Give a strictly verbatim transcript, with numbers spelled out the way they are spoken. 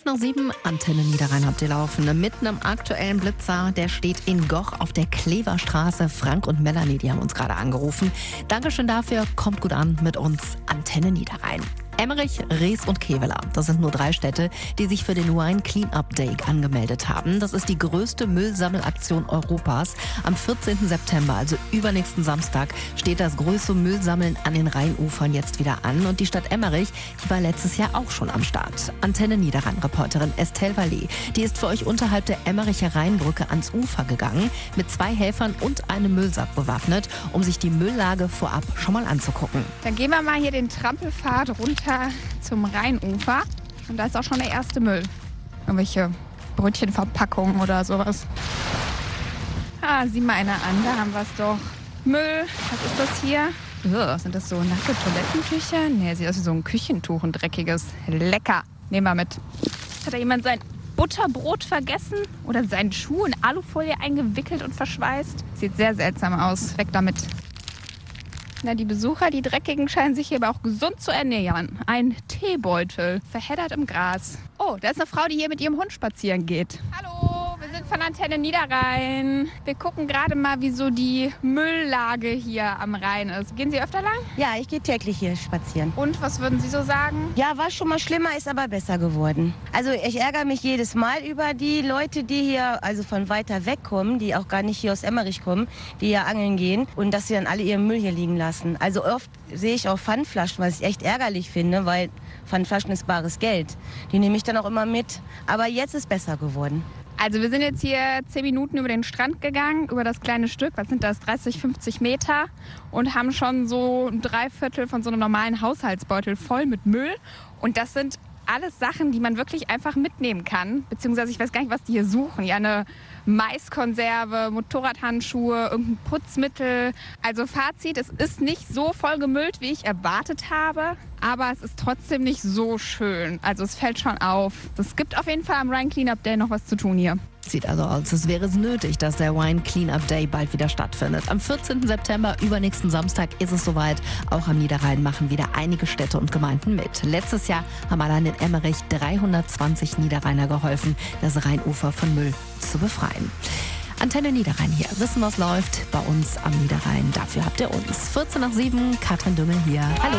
nach sieben, Antenne Niederrhein habt ihr laufen. Mitten im aktuellen Blitzer, der steht in Goch auf der Kleverstraße. Frank und Melanie, die haben uns gerade angerufen. Dankeschön dafür, kommt gut an mit uns, Antenne Niederrhein. Emmerich, Rees und Kevela. Das sind nur drei Städte, die sich für den Rhine Cleanup Day angemeldet haben. Das ist die größte Müllsammelaktion Europas. Am vierzehnten September, also übernächsten Samstag, steht das größte Müllsammeln an den Rheinufern jetzt wieder an. Und die Stadt Emmerich, die war letztes Jahr auch schon am Start. Antenne Niederrhein-Reporterin Estelle Vallee, die ist für euch unterhalb der Emmericher Rheinbrücke ans Ufer gegangen, mit zwei Helfern und einem Müllsack bewaffnet, um sich die Mülllage vorab schon mal anzugucken. Dann gehen wir mal hier den Trampelpfad runter zum Rheinufer. Und da ist auch schon der erste Müll. Irgendwelche Brötchenverpackungen oder sowas. Ah, sieh mal einer an, da haben wir es doch. Müll, was ist das hier? Ugh, sind das so nasse Toilettentücher? Nee, sieht aus wie so ein Küchentuch, ein dreckiges. Lecker, nehmen wir mit. Hat da jemand sein Butterbrot vergessen? Oder seinen Schuh in Alufolie eingewickelt und verschweißt? Sieht sehr seltsam aus. Weg damit. Na, die Besucher, die Dreckigen, scheinen sich hier aber auch gesund zu ernähren. Ein Teebeutel, verheddert im Gras. Oh, da ist eine Frau, die hier mit ihrem Hund spazieren geht. Hallo, wir sind von Antenne Niederrhein. Wir gucken gerade mal, wie so die Mülllage hier am Rhein ist. Gehen Sie öfter lang? Ja, ich gehe täglich hier spazieren. Und, was würden Sie so sagen? Ja, war schon mal schlimmer, ist aber besser geworden. Also ich ärgere mich jedes Mal über die Leute, die hier also von weiter weg kommen, die auch gar nicht hier aus Emmerich kommen, die hier angeln gehen und dass sie dann alle ihren Müll hier liegen lassen. Also oft sehe ich auch Pfandflaschen, was ich echt ärgerlich finde, weil Pfandflaschen ist bares Geld. Die nehme ich dann auch immer mit. Aber jetzt ist besser geworden. Also wir sind jetzt hier zehn Minuten über den Strand gegangen, über das kleine Stück, was sind das, dreißig, fünfzig Meter, und haben schon so ein Dreiviertel von so einem normalen Haushaltsbeutel voll mit Müll. Und das sind alles Sachen, die man wirklich einfach mitnehmen kann. Beziehungsweise ich weiß gar nicht, was die hier suchen. Ja, eine Maiskonserve, Motorradhandschuhe, irgendein Putzmittel. Also Fazit, es ist nicht so voll gemüllt, wie ich erwartet habe. Aber es ist trotzdem nicht so schön. Also es fällt schon auf. Es gibt auf jeden Fall am Rhine Cleanup Day noch was zu tun hier. Sieht also aus, als wäre es nötig, dass der Rhine Cleanup Day bald wieder stattfindet. Am vierzehnten September, übernächsten Samstag, ist es soweit. Auch am Niederrhein machen wieder einige Städte und Gemeinden mit. Letztes Jahr haben allein in Emmerich dreihundertzwanzig Niederrheiner geholfen, das Rheinufer von Müll zu befreien. Antenne Niederrhein hier. Wissen, was läuft bei uns am Niederrhein. Dafür habt ihr uns. vierzehn nach sieben, Katrin Dümmel hier. Hallo.